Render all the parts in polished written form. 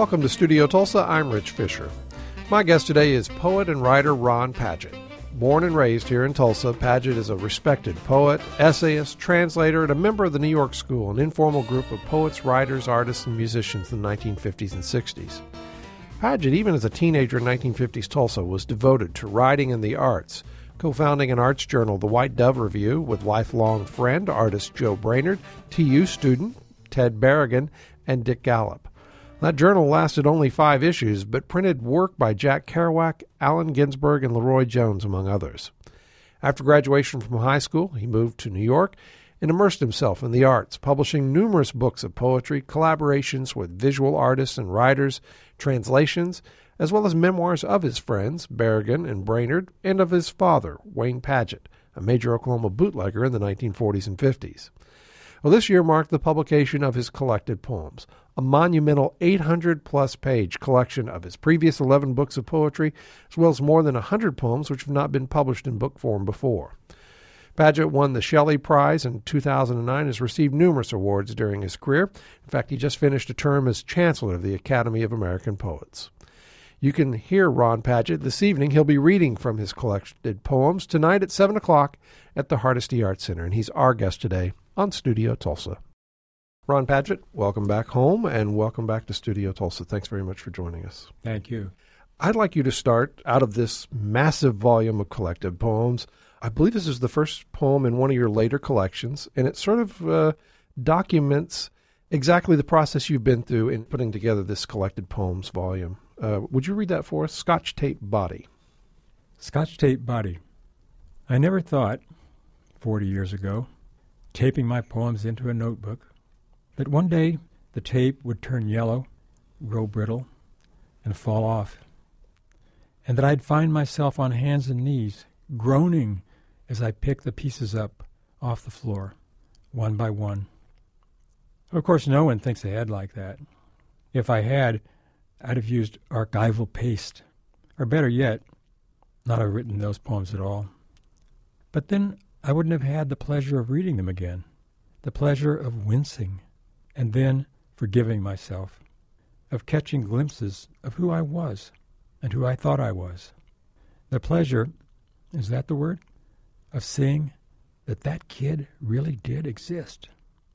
Welcome to Studio Tulsa. I'm Rich Fisher. My guest today is poet and writer Ron Padgett. Born and raised here in Tulsa, Padgett is a respected poet, essayist, translator, and a member of the New York School, an informal group of poets, writers, artists, and musicians in the 1950s and 60s. Padgett, even as a teenager in 1950s Tulsa, was devoted to writing and the arts, co-founding an arts journal, The White Dove Review, with lifelong friend, artist Joe Brainerd, TU student Ted Berrigan, and Dick Gallup. That journal lasted only 5 issues, but printed work by Jack Kerouac, Allen Ginsberg, and Leroy Jones, among others. After graduation from high school, he moved to New York and immersed himself in the arts, publishing numerous books of poetry, collaborations with visual artists and writers, translations, as well as memoirs of his friends, Berrigan and Brainerd, and of his father, Wayne Padgett, a major Oklahoma bootlegger in the 1940s and 50s. Well, this year marked the publication of his collected poems, a monumental 800-plus page collection of his previous 11 books of poetry, as well as more than 100 poems which have not been published in book form before. Padgett won the Shelley Prize in 2009 and has received numerous awards during his career. In fact, he just finished a term as Chancellor of the Academy of American Poets. You can hear Ron Padgett this evening. He'll be reading from his collected poems tonight at 7 o'clock at the Hardesty Arts Center, and he's our guest today on Studio Tulsa. Ron Padgett, welcome back home and welcome back to Studio Tulsa. Thanks very much for joining us. Thank you. I'd like you to start out of this massive volume of collected poems. I believe this is the first poem in one of your later collections, and it sort of documents exactly the process you've been through in putting together this collected poems volume. Would you read that for us? Scotch Tape Body. Scotch Tape Body. I never thought, 40 years ago, taping my poems into a notebook, that one day the tape would turn yellow, grow brittle, and fall off, and that I'd find myself on hands and knees, groaning as I picked the pieces up off the floor, one by one. Of course, no one thinks ahead like that. If I had, I'd have used archival paste, or better yet, not have written those poems at all. But then I wouldn't have had the pleasure of reading them again, the pleasure of wincing, and then forgiving myself, of catching glimpses of who I was and who I thought I was. The pleasure, is that the word, of seeing that that kid really did exist.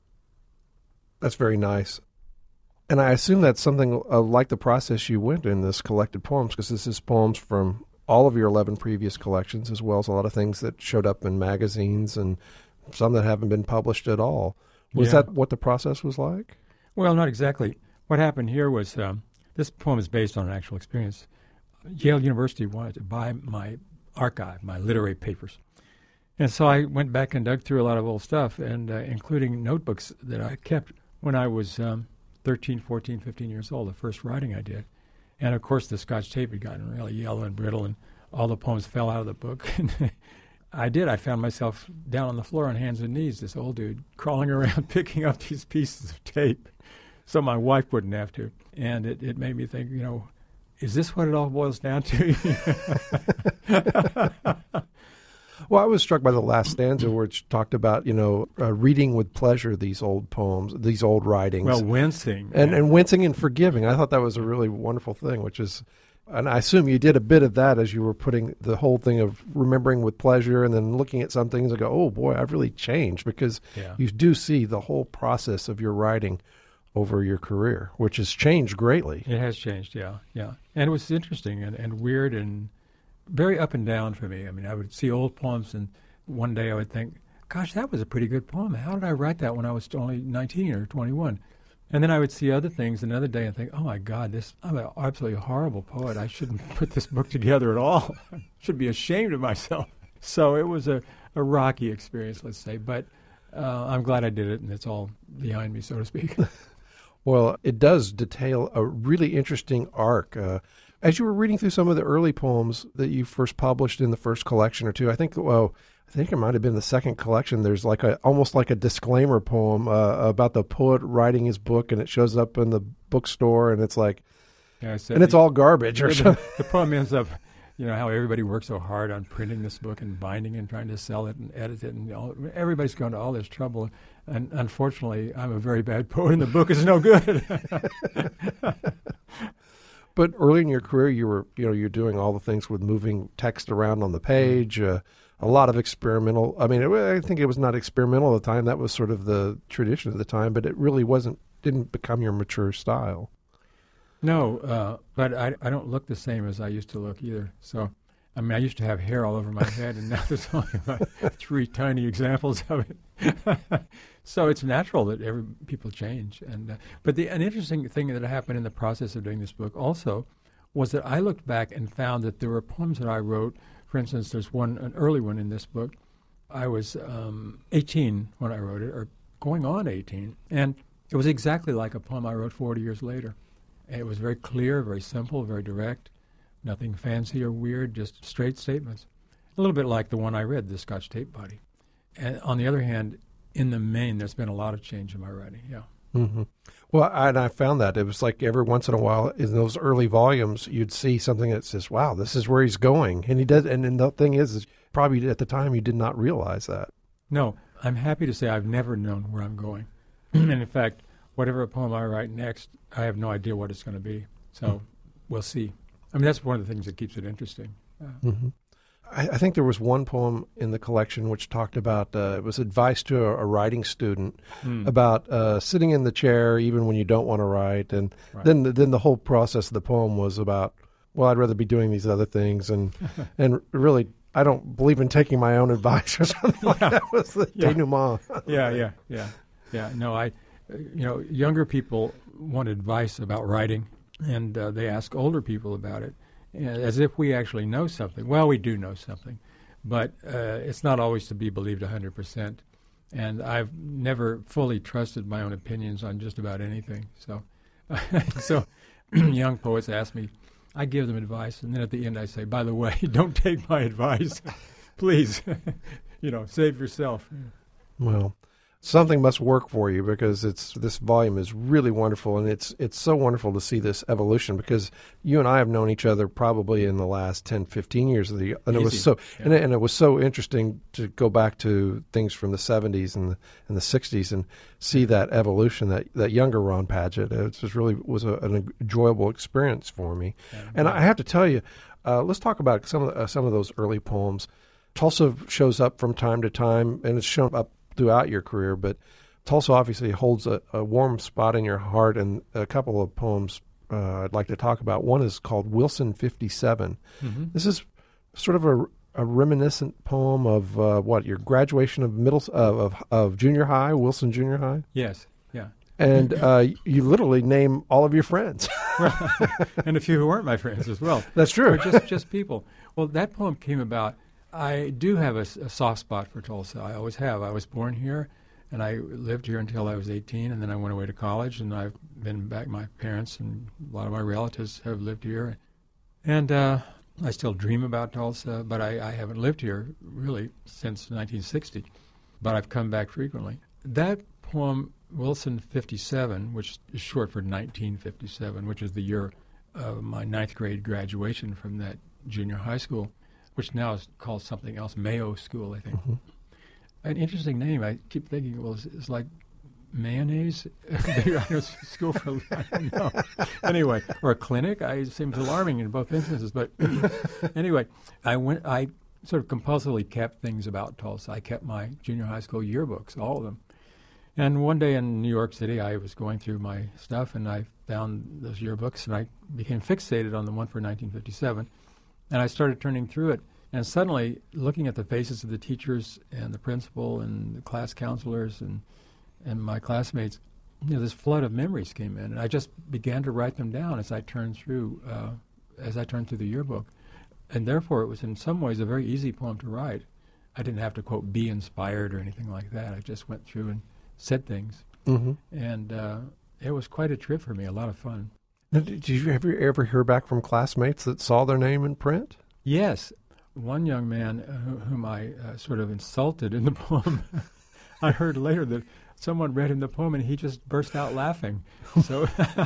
That's very nice. And I assume that's something like the process you went in this collected poems, because this is poems from all of your 11 previous collections, as well as a lot of things that showed up in magazines and some that haven't been published at all. Was that what the process was like? Well, not exactly. What happened here was, this poem is based on an actual experience. Yale University wanted to buy my archive, my literary papers. And so I went back and dug through a lot of old stuff, and including notebooks that I kept when I was 13, 14, 15 years old, the first writing I did. And, of course, the Scotch tape had gotten really yellow and brittle, and all the poems fell out of the book. I found myself down on the floor on hands and knees, this old dude crawling around picking up these pieces of tape so my wife wouldn't have to. And it made me think, is this what it all boils down to? Well, I was struck by the last stanza where it talked about, reading with pleasure these old poems, these old writings. Well, wincing. And wincing and forgiving. I thought that was a really wonderful thing, and I assume you did a bit of that as you were putting the whole thing of remembering with pleasure and then looking at some things and go, oh, boy, I've really changed, because you do see the whole process of your writing over your career, which has changed greatly. It has changed, yeah. And it was interesting and weird and very up and down for me. I mean, I would see old poems, and one day I would think, gosh, that was a pretty good poem. How did I write that when I was only 19 or 21? And then I would see other things another day and think, oh, my God, I'm an absolutely horrible poet. I shouldn't put this book together at all. I should be ashamed of myself. So it was a rocky experience, let's say. But I'm glad I did it, and it's all behind me, so to speak. Well, it does detail a really interesting arc. As you were reading through some of the early poems that you first published in the first collection or two, I think it might have been the second collection. There's almost like a disclaimer poem about the poet writing his book, and it shows up in the bookstore, and it's like, and it's all garbage or something. The poem ends up, how everybody worked so hard on printing this book and binding and trying to sell it and edit it, and everybody's gone to all this trouble. And unfortunately, I'm a very bad poet, and the book is no good. But early in your career, you're doing all the things with moving text around on the page, a lot of experimental. I mean, I think it was not experimental at the time. That was sort of the tradition at the time, but it really didn't become your mature style. No, but I don't look the same as I used to look either. So, I mean, I used to have hair all over my head, and now there's only about 3 tiny examples of it. So it's natural that people change. But an interesting thing that happened in the process of doing this book also was that I looked back and found that there were poems that I wrote. For instance, there's an early one in this book. I was 18 when I wrote it, or going on 18, and it was exactly like a poem I wrote 40 years later. It was very clear, very simple, very direct, nothing fancy or weird, just straight statements. A little bit like the one I read, The Scotch Tape Body. And on the other hand, in the main, there's been a lot of change in my writing, yeah. Mm-hmm. Well, I found that. It was like every once in a while, in those early volumes, you'd see something that says, wow, this is where he's going. And he does. And the thing is probably at the time you did not realize that. No, I'm happy to say I've never known where I'm going. And in fact, whatever poem I write next, I have no idea what it's going to be. So we'll see. I mean, that's one of the things that keeps it interesting. Mm-hmm. I think there was one poem in the collection which talked about, it was advice to a writing student about sitting in the chair even when you don't want to write. And then the whole process of the poem was about, well, I'd rather be doing these other things. And really, I don't believe in taking my own advice or something like that. Was the denouement. Yeah. No, younger people want advice about writing, and they ask older people about it, as if we actually know something. Well, we do know something, but it's not always to be believed 100%. And I've never fully trusted my own opinions on just about anything. So, so young poets ask me, I give them advice, and then at the end I say, by the way, don't take my advice. Please, save yourself. Well, something must work for you, because this volume is really wonderful, and it's so wonderful to see this evolution, because you and I have known each other probably in the last 10, 15 years and it was so and it was so interesting to go back to things from the 70s and the 60s and see that evolution, that younger Ron Padgett. It just really was an enjoyable experience for me. And I have to tell you, let's talk about some of those early poems. Tulsa shows up from time to time, and it's shown up throughout your career, but Tulsa obviously holds a warm spot in your heart, and a couple of poems I'd like to talk about. One is called Wilson 57. Mm-hmm. This is sort of a reminiscent poem of your graduation of junior high, Wilson Junior High? Yes, yeah. And you literally name all of your friends. And a few who weren't my friends as well. That's true. Or just people. Well, that poem came about. I do have a soft spot for Tulsa. I always have. I was born here, and I lived here until I was 18, and then I went away to college, and I've been back. My parents and a lot of my relatives have lived here. And I still dream about Tulsa, but I haven't lived here really since 1960. But I've come back frequently. That poem, Wilson 57, which is short for 1957, which is the year of my 9th grade graduation from that junior high school, which now is called something else, Mayo School, I think. Mm-hmm. An interesting name. I keep thinking, well, it's like mayonnaise? School for, I don't know. Anyway, or a clinic. It seems alarming in both instances. But anyway, I sort of compulsively kept things about Tulsa. I kept my junior high school yearbooks, all of them. And one day in New York City, I was going through my stuff, and I found those yearbooks, and I became fixated on the one for 1957. And I started turning through it, and suddenly, looking at the faces of the teachers and the principal and the class counselors and my classmates, this flood of memories came in, and I just began to write them down as I turned through the yearbook. And therefore, it was in some ways a very easy poem to write. I didn't have to, quote, be inspired or anything like that. I just went through and said things. Mm-hmm. And it was quite a trip for me, a lot of fun. Now, did you ever hear back from classmates that saw their name in print? Yes. One young man whom I sort of insulted in the poem, I heard later that someone read him the poem and he just burst out laughing. So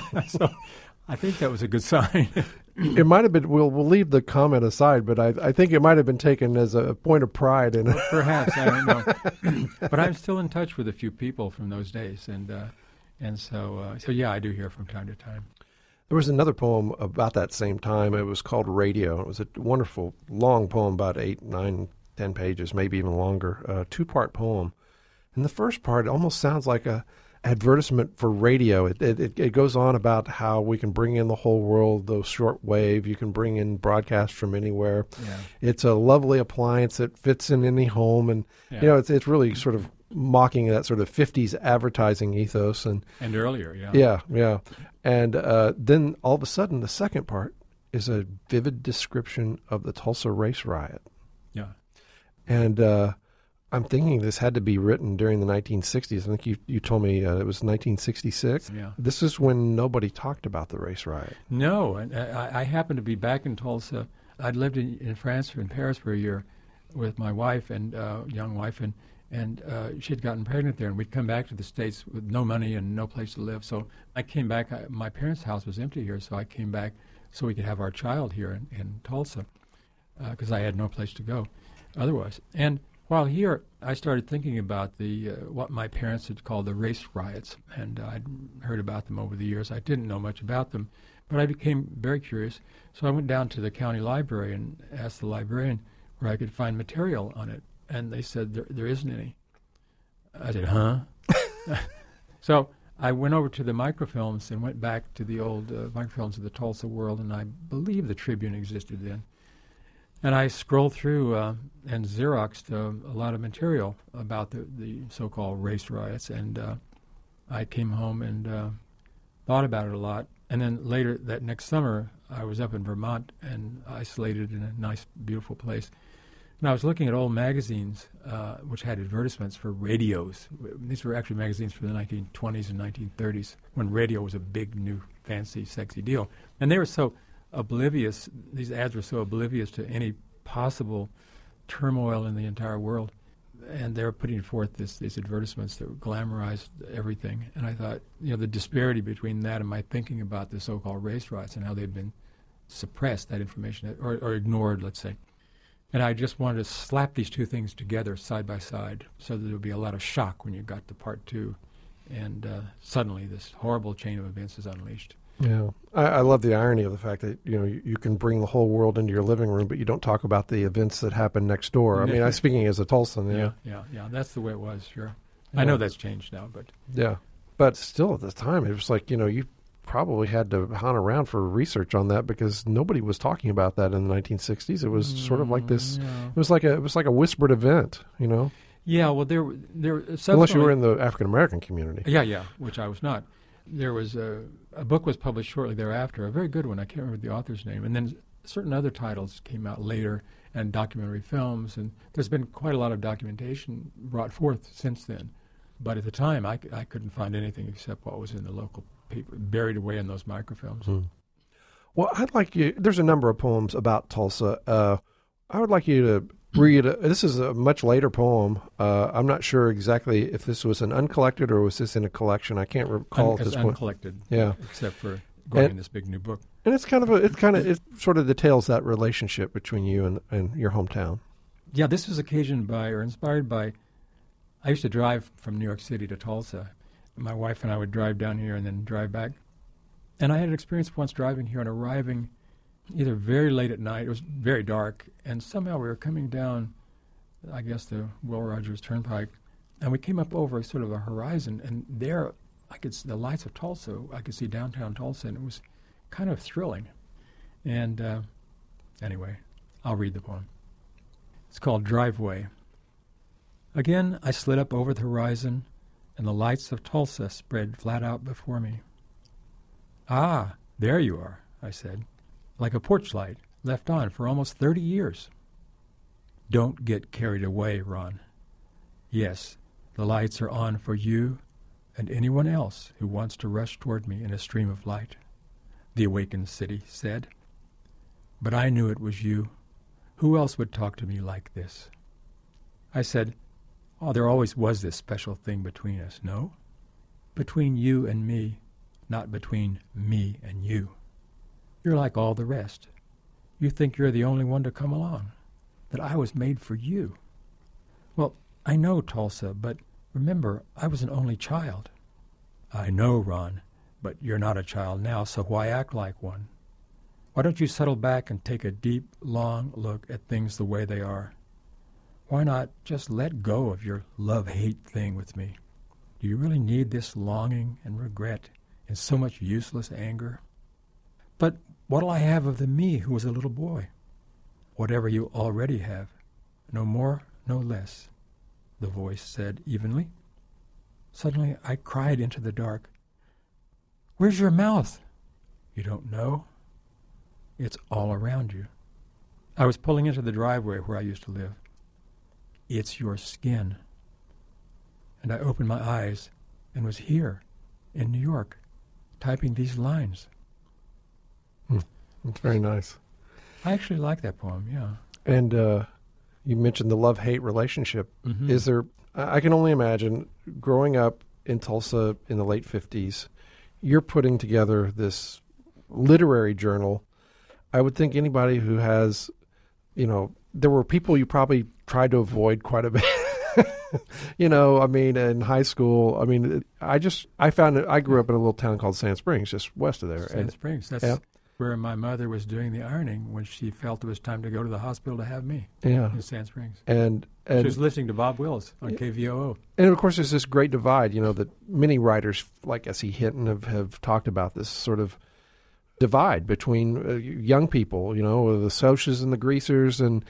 I think that was a good sign. It might have been, we'll leave the comment aside, but I think it might have been taken as a point of pride. Perhaps, I don't know. But I'm still in touch with a few people from those days. And so yeah, I do hear from time to time. There was another poem about that same time. It was called Radio. It was a wonderful, long poem, about 8, 9, 10 pages, maybe even longer, a 2-part poem. And the first part almost sounds like a advertisement for radio. It goes on about how we can bring in the whole world, the short wave. You can bring in broadcast from anywhere. Yeah. It's a lovely appliance that fits in any home, and it's really sort of mocking that sort of 50s advertising ethos and earlier. Yeah. And then all of a sudden, the second part is a vivid description of the Tulsa race riot. Yeah, and I'm thinking this had to be written during the 1960s. I think you told me it was 1966. Yeah. This is when nobody talked about the race riot. No, and I happened to be back in Tulsa. I'd lived in France, in Paris for a year with my wife and young wife, and she'd gotten pregnant there, and we'd come back to the States with no money and no place to live. So I came back. My parents' house was empty here, so I came back so we could have our child here in Tulsa because I had no place to go otherwise. And while here, I started thinking about the what my parents had called the race riots, and I'd heard about them over the years. I didn't know much about them, but I became very curious. So I went down to the county library and asked the librarian where I could find material on it, and they said there isn't any. I said, huh? So I went over to the microfilms and went back to the old microfilms of the Tulsa World, and I believe the Tribune existed then. And I scrolled through and Xeroxed a lot of material about the so-called race riots, and I came home and thought about it a lot. And then later that next summer, I was up in Vermont and isolated in a nice, beautiful place. And I was looking at old magazines which had advertisements for radios. These were actually magazines from the 1920s and 1930s when radio was a big, new, fancy, sexy deal. And they were so oblivious, these ads were so oblivious to any possible turmoil in the entire world. And they were putting forth these advertisements that glamorized everything. And I thought, the disparity between that and my thinking about the so-called race riots and how they'd been suppressed, that information, or ignored, let's say. And I just wanted to slap these two things together side by side so that there would be a lot of shock when you got to part two. And suddenly this horrible chain of events is unleashed. Yeah, I love the irony of the fact that you can bring the whole world into your living room, but you don't talk about the events that happen next door. I mean, I'm speaking as a Tulsan. Yeah. That's the way it was. Sure, yeah. I know that's changed now, but but still at the time it was like you probably had to hunt around for research on that because nobody was talking about that in the 1960s. It was sort of like this. Yeah. It was like a whispered event. Yeah. Well, there unless you were in the African American community. Yeah, which I was not. There was a book was published shortly thereafter, a very good one. I can't remember the author's name. And then certain other titles came out later, and documentary films. And there's been quite a lot of documentation brought forth since then. But at the time, I couldn't find anything except what was in the local paper, buried away in those microfilms. Hmm. Well, I'd like you. There's a number of poems about Tulsa. I would like you to read. This is a much later poem. I'm not sure exactly if this was an uncollected or was this in a collection. I can't recall at this point. Uncollected. Yeah, except for going in this big new book. And it sort of details that relationship between you and your hometown. Yeah, this was occasioned by or inspired by. I used to drive from New York City to Tulsa. My wife and I would drive down here and then drive back. And I had an experience once driving here and arriving either very late at night. It was very dark, and somehow we were coming down, I guess, the Will Rogers Turnpike, and we came up over sort of a horizon, and there I could see the lights of Tulsa. I could see downtown Tulsa, and it was kind of thrilling. And anyway, I'll read the poem. It's called Driveway. Again, I slid up over the horizon, and the lights of Tulsa spread flat out before me. Ah, there you are, I said, like a porch light left on for almost 30 years. Don't get carried away, Ron. Yes, the lights are on for you and anyone else who wants to rush toward me in a stream of light, the awakened city said. But I knew it was you. Who else would talk to me like this? I said, oh, there always was this special thing between us, no? Between you and me, not between me and you. You're like all the rest. You think you're the only one to come along, that I was made for you. Well, I know, Tulsa, but remember, I was an only child. I know, Ron. but you're not a child now, so why act like one? Why don't you settle back and take a deep, long look at things the way they are? Why not just let go of your love-hate thing with me? Do you really need this longing and regret and so much useless anger? But what'll I have of the me who was a little boy? Whatever you already have, no more, no less, the voice said evenly. Suddenly I cried into the dark. Where's your mouth? You don't know? It's all around you. I was pulling into the driveway where I used to live. It's your skin. And I opened my eyes and was here in New York, typing these lines. It's very nice. I actually like that poem, yeah. And you mentioned the love-hate relationship. Mm-hmm. Is there, I can only imagine, growing up in Tulsa in the late 50s, you're putting together this literary journal. I would think anybody who has, there were people you probably tried to avoid quite a bit. In high school, I found it. I grew up in a little town called Sand Springs, just west of there. Sand Springs, that's where my mother was doing the ironing when she felt it was time to go to the hospital to have me. Yeah. In Sand Springs. And she was listening to Bob Wills on KVOO. And of course, there's this great divide, that many writers like S.E. Hinton have talked about, this sort of divide between young people, the Socs and the Greasers, and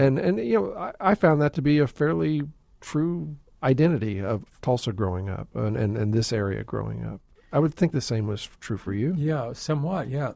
I found that to be a fairly true identity of Tulsa growing up and this area growing up. I would think the same was true for you. Yeah, somewhat. Yeah,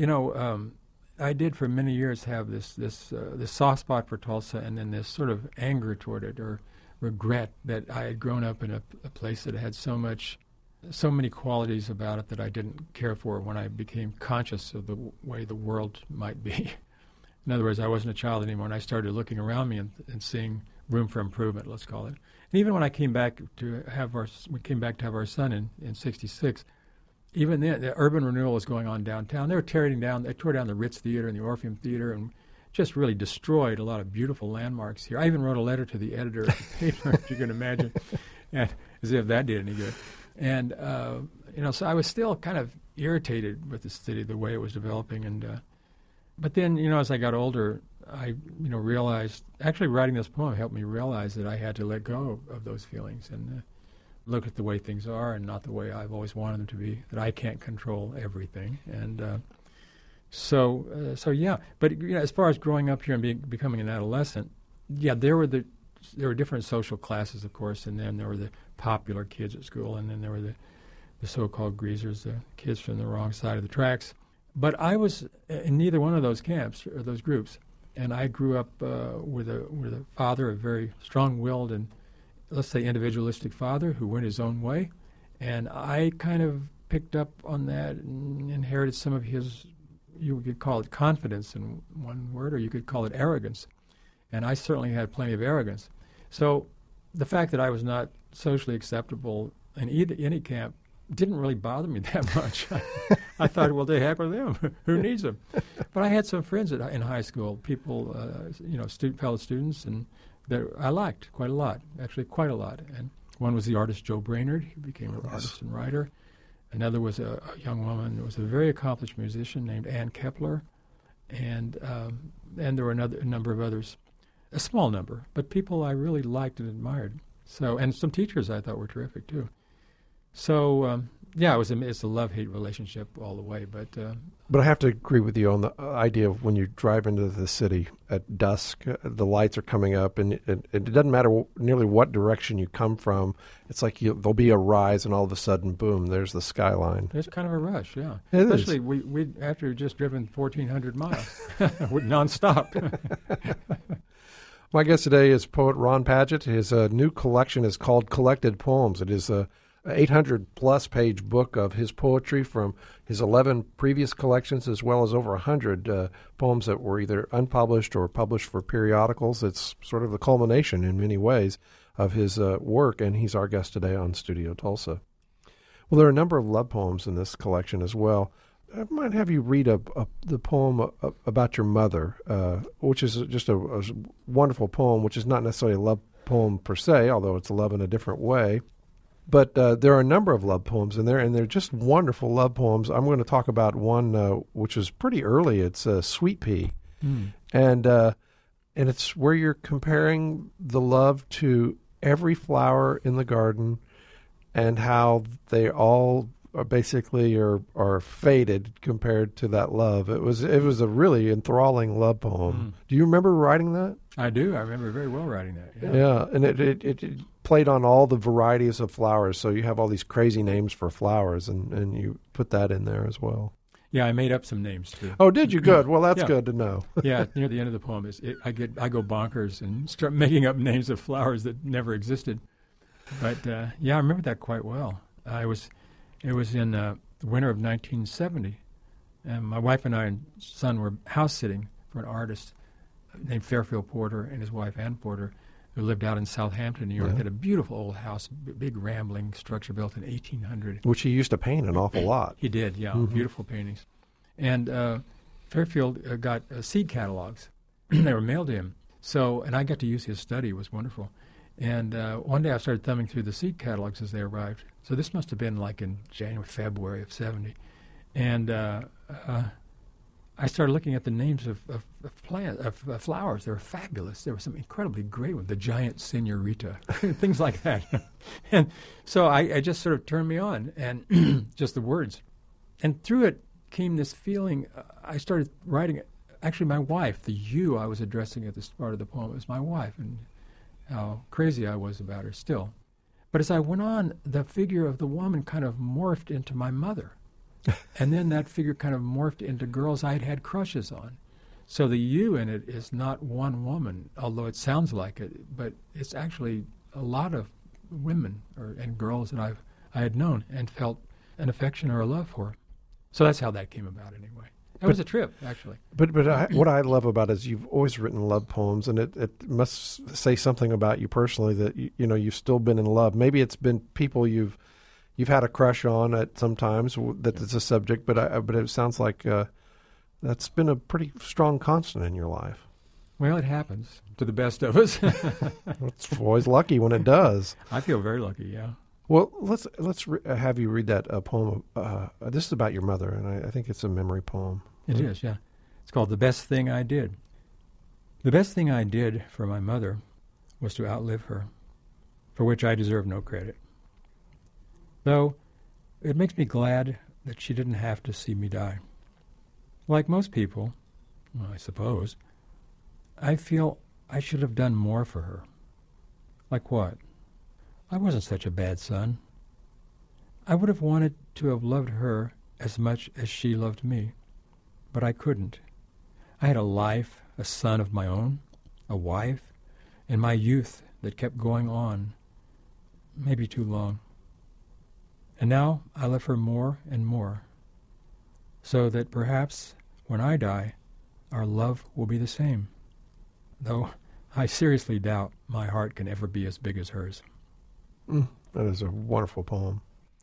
I did for many years have this soft spot for Tulsa, and then this sort of anger toward it or regret that I had grown up in a place that had so many qualities about it that I didn't care for when I became conscious of the way the world might be. In other words, I wasn't a child anymore, and I started looking around me and seeing room for improvement, let's call it. And even when I came back to have our son in '66, even then, the urban renewal was going on downtown. They tore down the Ritz Theater and the Orpheum Theater and just really destroyed a lot of beautiful landmarks here. I even wrote a letter to the editor of the paper, if you can imagine, and as if that did any good. And, so I was still kind of irritated with the city, the way it was developing. And but then, as I got older, I, realized, actually writing this poem helped me realize that I had to let go of those feelings and look at the way things are and not the way I've always wanted them to be, that I can't control everything. And so yeah. But, as far as growing up here and becoming an adolescent, yeah, there were different social classes, of course, and then there were the popular kids at school, and then there were the so-called greasers, the kids from the wrong side of the tracks. But I was in neither one of those camps or those groups, and I grew up with a father, a very strong-willed and, let's say, individualistic father who went his own way, and I kind of picked up on that and inherited some of his, you could call it confidence in one word, or you could call it arrogance. And I certainly had plenty of arrogance. So the fact that I was not socially acceptable in any camp didn't really bother me that much. I thought, well, the heck with them. Who needs them? But I had some friends in high school, people, fellow students, and that I liked quite a lot, actually quite a lot. And one was the artist Joe Brainerd. He became an artist and writer. Another was a young woman who was a very accomplished musician named Ann Kepler. And there were a number of others. A small number, but people I really liked and admired. So, and some teachers I thought were terrific too. So, it's a love-hate relationship all the way. But I have to agree with you on the idea of when you drive into the city at dusk, the lights are coming up, and it doesn't matter nearly what direction you come from. It's like there'll be a rise, and all of a sudden, boom, there's the skyline. There's kind of a rush, yeah. Especially we after just driven 1,400 miles, nonstop. My guest today is poet Ron Padgett. His new collection is called Collected Poems. It is a 800-plus page book of his poetry from his 11 previous collections, as well as over 100 poems that were either unpublished or published for periodicals. It's sort of the culmination in many ways of his work, and he's our guest today on Studio Tulsa. Well, there are a number of love poems in this collection as well. I might have you read the poem about your mother, which is just a wonderful poem, which is not necessarily a love poem per se, although it's love in a different way. But there are a number of love poems in there, and they're just wonderful love poems. I'm going to talk about one which is pretty early. It's Sweet Pea, and it's where you're comparing the love to every flower in the garden, and how they all are faded compared to that love. It was a really enthralling love poem. Do you remember writing that? I do. I remember very well writing that. Yeah, and it played on all the varieties of flowers. So you have all these crazy names for flowers, and you put that in there as well. Yeah, I made up some names too. Oh, did you? Good. Well, that's good to know. Yeah, near the end of the poem, I go bonkers and start making up names of flowers that never existed. But yeah, I remember that quite well. It was in the winter of 1970, and my wife and I and son were house sitting for an artist named Fairfield Porter and his wife Ann Porter, who lived out in Southampton, New York. They had a beautiful old house, big rambling structure built in 1800. Which he used to paint an awful lot. He did, yeah, beautiful paintings. And Fairfield got seed catalogs. They were mailed to him. So, and I got to use his study. It was wonderful. And one day I started thumbing through the seed catalogs as they arrived. So this must have been like in January, February of 70. And I started looking at the names of flowers. They were fabulous. There were some incredibly great ones, the giant senorita, things like that. And so I just sort of turned me on, and just the words. And through it came this feeling. I started writing it. Actually, my wife, the you I was addressing at the start of the poem, was my wife, and how crazy I was about her still. But as I went on, the figure of the woman kind of morphed into my mother. And then that figure kind of morphed into girls I'd had crushes on. So the you in it is not one woman, although it sounds like it, but it's actually a lot of women and girls that I had known and felt an affection or a love for. So that's how that came about anyway. It was a trip, actually. But what I love about it is you've always written love poems, and it must say something about you personally that you've still been in love. Maybe it's been people you've had a crush on at sometimes that it's a subject, but it sounds like that's been a pretty strong constant in your life. Well, it happens to the best of us. It's always lucky when it does. I feel very lucky, yeah. Well, let's have you read that poem. This is about your mother, and I think it's a memory poem. It is, yeah. It's called The Best Thing I Did. The best thing I did for my mother was to outlive her, for which I deserve no credit. Though it makes me glad that she didn't have to see me die. Like most people, well, I suppose, I feel I should have done more for her. Like what? I wasn't such a bad son. I would have wanted to have loved her as much as she loved me, but I couldn't. I had a life, a son of my own, a wife, and my youth that kept going on, maybe too long. And now I love her more and more, so that perhaps when I die, our love will be the same, though I seriously doubt my heart can ever be as big as hers. That is a wonderful poem,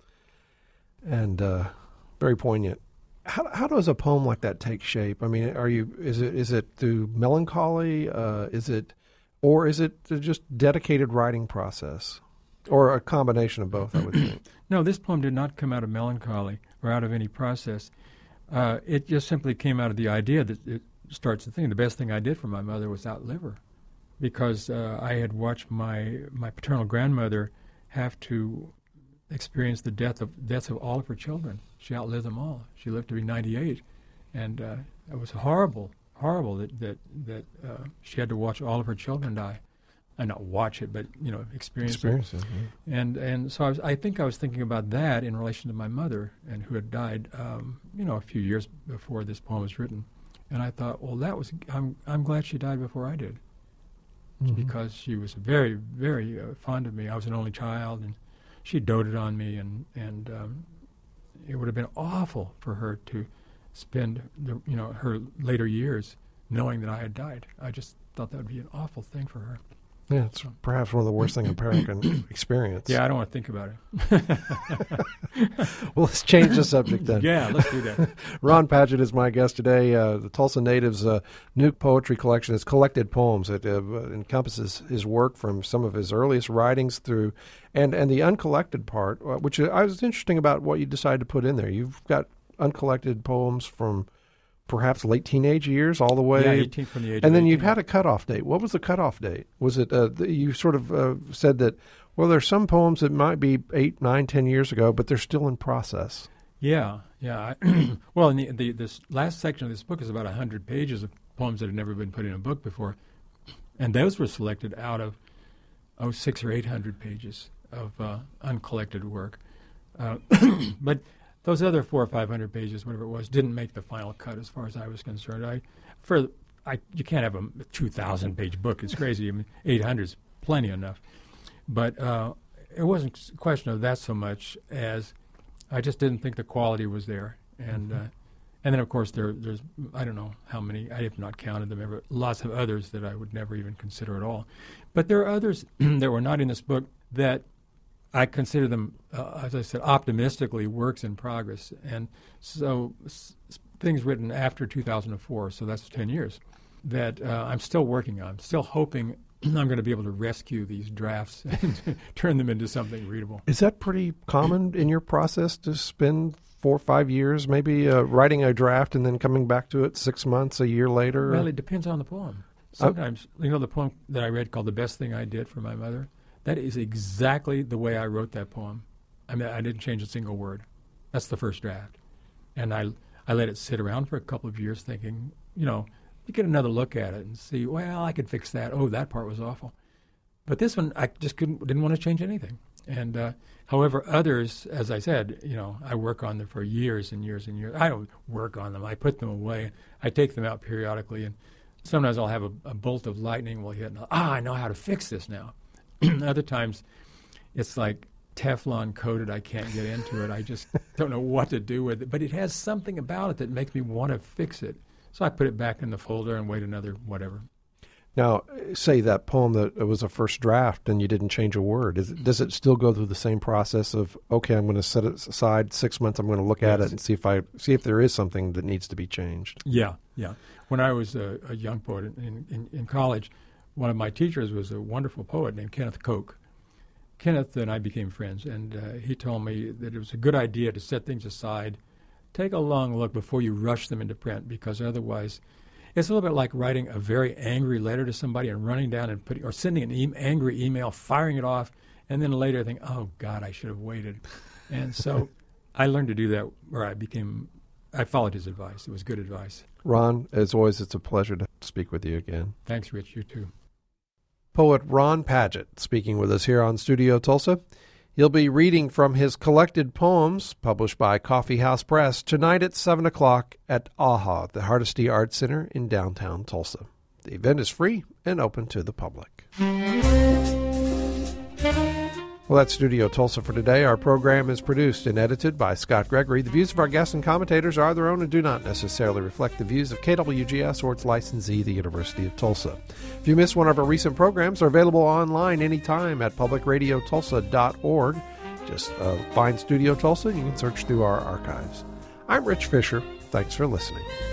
and very poignant. How does a poem like that take shape? I mean, is it through melancholy? Is it just dedicated writing process, or a combination of both? I would think. No, this poem did not come out of melancholy or out of any process. It just simply came out of the idea that it starts the thing. The best thing I did for my mother was outlive her, because I had watched my paternal grandmother have to experience the deaths of all of her children. She outlived them all. She lived to be 98, and it was horrible that she had to watch all of her children die. And not watch it, but experience it. Yeah. And so I think I was thinking about that in relation to my mother, and who had died, a few years before this poem was written. And I thought, well, I'm glad she died before I did, because she was very, very fond of me. I was an only child, and she doted on me, and it would have been awful for her to spend her later years knowing that I had died. I just thought that would be an awful thing for her. Yeah, it's perhaps one of the worst things a parent can experience. Yeah, I don't want to think about it. Well, let's change the subject then. Yeah, let's do that. Ron Padgett is my guest today. The Tulsa Native's new poetry collection is Collected Poems. It encompasses his work from some of his earliest writings through, and the uncollected part, which I was interesting about what you decided to put in there. You've got uncollected poems from perhaps late teenage years all the way. Yeah, 18 from the age of 18. And then you've had a cutoff date. What was the cutoff date? Was it, you sort of said that, well, there's some poems that might be 8, 9, 10 years ago, but they're still in process. Yeah. Well, in this last section of this book is about 100 pages of poems that had never been put in a book before. And those were selected out of, 600 or 800 pages of uncollected work. But those other 400 or 500 pages, whatever it was, didn't make the final cut as far as I was concerned. You can't have a 2,000-page book. It's crazy. I mean, 800 is plenty enough. But it wasn't a question of that so much as I just didn't think the quality was there. And then, of course, there's I don't know how many. I have not counted them ever. Lots of others that I would never even consider at all. But there are others that were not in this book that I consider them, as I said, optimistically works in progress. And so things written after 2004, so that's 10 years, that I'm still working on. I'm still hoping I'm going to be able to rescue these drafts and turn them into something readable. Is that pretty common in your process to spend 4 or 5 years maybe writing a draft and then coming back to it 6 months, a year later? Well, it depends on the poem. Sometimes, the poem that I read called The Best Thing I Did for My Mother, that is exactly the way I wrote that poem. I mean, I didn't change a single word. That's the first draft. And I let it sit around for a couple of years thinking, you get another look at it and see, well, I could fix that. Oh, that part was awful. But this one, I just didn't want to change anything. And however, others, as I said, I work on them for years and years and years. I don't work on them. I put them away. I take them out periodically. And sometimes I'll have a bolt of lightning will hit. And I know how to fix this now. Other times, it's like Teflon coated. I can't get into it. I just don't know what to do with it. But it has something about it that makes me want to fix it. So I put it back in the folder and wait another whatever. Now, say that poem that it was a first draft and you didn't change a word. Does it still go through the same process of, okay, I'm going to set it aside 6 months, I'm going to look at it and see if there is something that needs to be changed? Yeah. When I was a young poet in college, one of my teachers was a wonderful poet named Kenneth Koch. Kenneth and I became friends, and he told me that it was a good idea to set things aside, take a long look before you rush them into print, because otherwise it's a little bit like writing a very angry letter to somebody and running down and or sending an angry email, firing it off, and then later think, oh, God, I should have waited. And so I learned to do that, or I followed his advice. It was good advice. Ron, as always, it's a pleasure to speak with you again. Thanks, Rich. You too. Poet Ron Padgett speaking with us here on Studio Tulsa. He'll be reading from his collected poems, published by Coffee House Press, tonight at 7 o'clock at AHA, the Hardesty Arts Center in downtown Tulsa. The event is free and open to the public. Well, that's Studio Tulsa for today. Our program is produced and edited by Scott Gregory. The views of our guests and commentators are their own and do not necessarily reflect the views of KWGS or its licensee, the University of Tulsa. If you missed one of our recent programs, they're available online anytime at publicradiotulsa.org. Just find Studio Tulsa and you can search through our archives. I'm Rich Fisher. Thanks for listening.